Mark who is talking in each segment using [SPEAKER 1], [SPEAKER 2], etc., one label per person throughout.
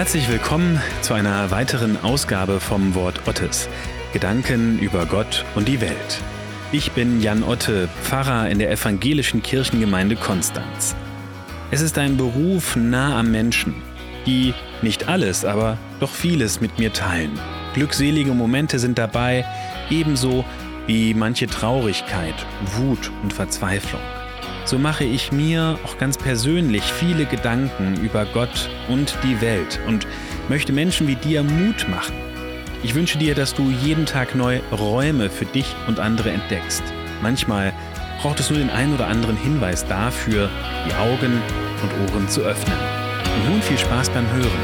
[SPEAKER 1] Herzlich willkommen zu einer weiteren Ausgabe vom Wort Ottes. Gedanken über Gott und die Welt. Ich bin Jan Otte, Pfarrer in der evangelischen Kirchengemeinde Konstanz. Es ist ein Beruf nah am Menschen, die nicht alles, aber doch vieles mit mir teilen. Glückselige Momente sind dabei, ebenso wie manche Traurigkeit, Wut und Verzweiflung. So mache ich mir auch ganz persönlich viele Gedanken über Gott und die Welt und möchte Menschen wie dir Mut machen. Ich wünsche dir, dass du jeden Tag neue Räume für dich und andere entdeckst. Manchmal braucht es nur den einen oder anderen Hinweis dafür, die Augen und Ohren zu öffnen. Und nun viel Spaß beim Hören.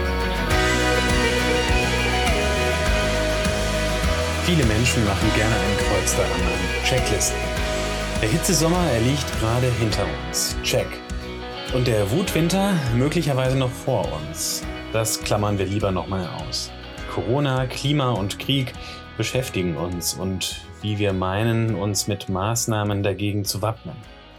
[SPEAKER 1] Viele Menschen machen gerne ein Kreuz daran an Checklisten. Der Hitzesommer, er liegt gerade hinter uns. Check. Und der Wutwinter möglicherweise noch vor uns. Das klammern wir lieber nochmal aus. Corona, Klima und Krieg beschäftigen uns und wie wir meinen, uns mit Maßnahmen dagegen zu wappnen.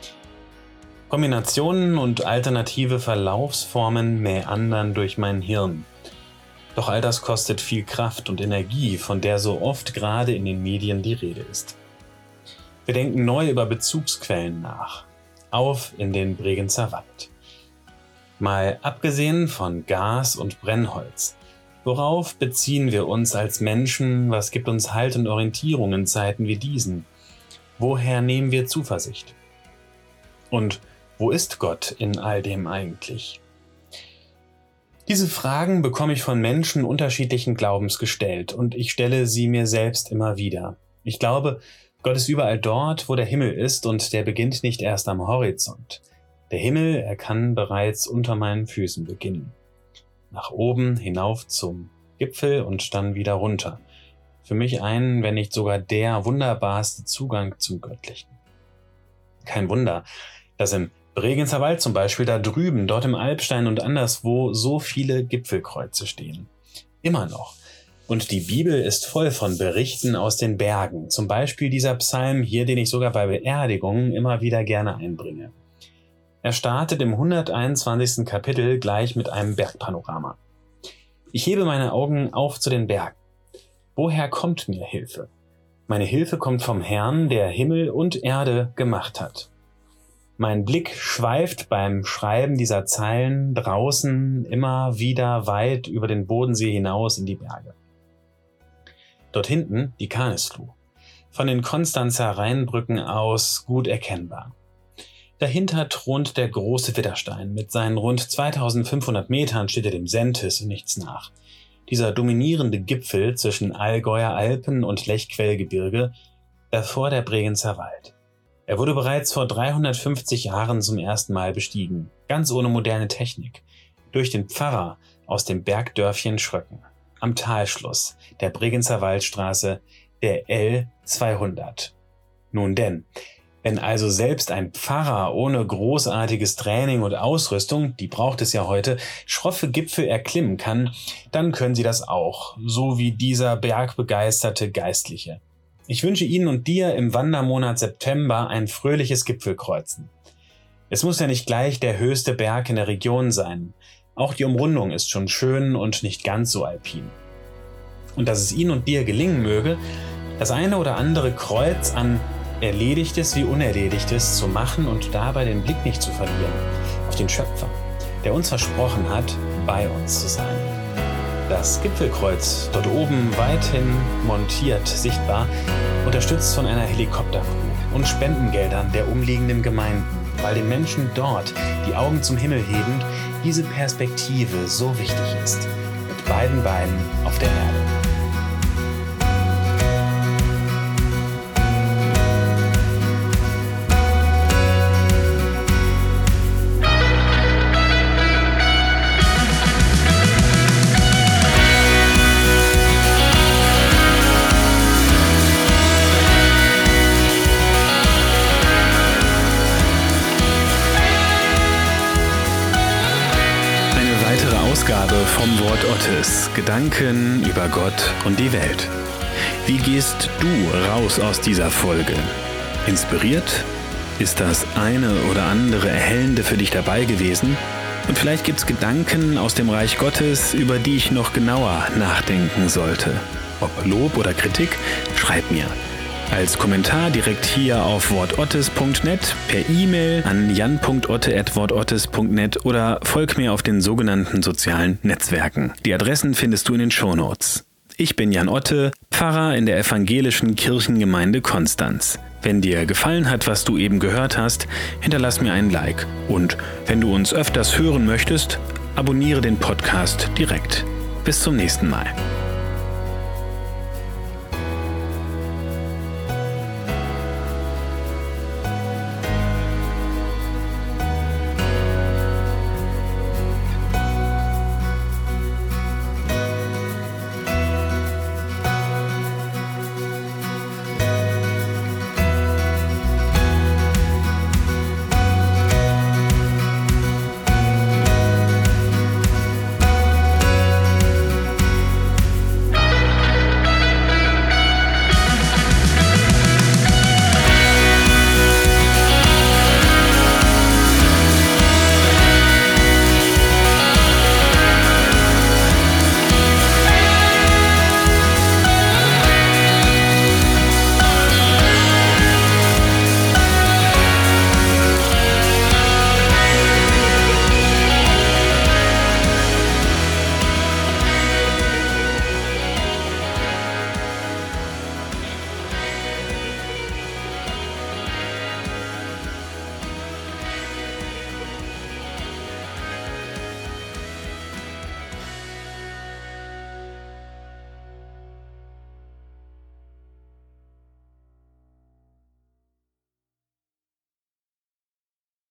[SPEAKER 1] Kombinationen und alternative Verlaufsformen mäandern durch mein Hirn. Doch all das kostet viel Kraft und Energie, von der so oft gerade in den Medien die Rede ist. Wir denken neu über Bezugsquellen nach. Auf in den Bregenzer Wald. Mal abgesehen von Gas und Brennholz. Worauf beziehen wir uns als Menschen? Was gibt uns Halt und Orientierung in Zeiten wie diesen? Woher nehmen wir Zuversicht? Und wo ist Gott in all dem eigentlich? Diese Fragen bekomme ich von Menschen unterschiedlichen Glaubens gestellt und ich stelle sie mir selbst immer wieder. Ich glaube, Gott ist überall dort, wo der Himmel ist und der beginnt nicht erst am Horizont. Der Himmel, er kann bereits unter meinen Füßen beginnen. Nach oben, hinauf zum Gipfel und dann wieder runter. Für mich ein, wenn nicht sogar der wunderbarste Zugang zum Göttlichen. Kein Wunder, dass im Bregenzer Wald zum Beispiel da drüben, dort im Alpstein und anderswo so viele Gipfelkreuze stehen. Immer noch. Und die Bibel ist voll von Berichten aus den Bergen. Zum Beispiel dieser Psalm hier, den ich sogar bei Beerdigungen immer wieder gerne einbringe. Er startet im 121. Kapitel gleich mit einem Bergpanorama. Ich hebe meine Augen auf zu den Bergen. Woher kommt mir Hilfe? Meine Hilfe kommt vom Herrn, der Himmel und Erde gemacht hat. Mein Blick schweift beim Schreiben dieser Zeilen draußen immer wieder weit über den Bodensee hinaus in die Berge. Dort hinten die Kanisluh, von den Konstanzer Rheinbrücken aus gut erkennbar. Dahinter thront der große Widderstein. Mit seinen rund 2500 Metern steht er dem Sentis in nichts nach. Dieser dominierende Gipfel zwischen Allgäuer Alpen und Lechquellgebirge, davor der Bregenzer Wald. Er wurde bereits vor 350 Jahren zum ersten Mal bestiegen, ganz ohne moderne Technik, durch den Pfarrer aus dem Bergdörfchen Schröcken, am Talschluss der Bregenzer Waldstraße, der L200. Nun denn, wenn also selbst ein Pfarrer ohne großartiges Training und Ausrüstung, die braucht es ja heute, schroffe Gipfel erklimmen kann, dann können Sie das auch, so wie dieser bergbegeisterte Geistliche. Ich wünsche Ihnen und dir im Wandermonat September ein fröhliches Gipfelkreuzen. Es muss ja nicht gleich der höchste Berg in der Region sein. Auch die Umrundung ist schon schön und nicht ganz so alpin. Und dass es Ihnen und dir gelingen möge, das eine oder andere Kreuz an Erledigtes wie Unerledigtes zu machen und dabei den Blick nicht zu verlieren auf den Schöpfer, der uns versprochen hat, bei uns zu sein. Das Gipfelkreuz, dort oben weithin montiert sichtbar, unterstützt von einer Helikoptercrew und Spendengeldern der umliegenden Gemeinden, weil den Menschen dort die Augen zum Himmel hebend diese Perspektive so wichtig ist, mit beiden Beinen auf der Erde. Ausgabe vom Wort Ottes. Gedanken über Gott und die Welt. Wie gehst du raus aus dieser Folge? Inspiriert? Ist das eine oder andere Erhellende für dich dabei gewesen? Und vielleicht gibt's Gedanken aus dem Reich Gottes, über die ich noch genauer nachdenken sollte. Ob Lob oder Kritik, schreib mir. Als Kommentar direkt hier auf wortottes.net, per E-Mail an jan.otte@wortottes.net oder folg mir auf den sogenannten sozialen Netzwerken. Die Adressen findest du in den Shownotes. Ich bin Jan Otte, Pfarrer in der evangelischen Kirchengemeinde Konstanz. Wenn dir gefallen hat, was du eben gehört hast, hinterlass mir einen Like. Und wenn du uns öfters hören möchtest, abonniere den Podcast direkt. Bis zum nächsten Mal.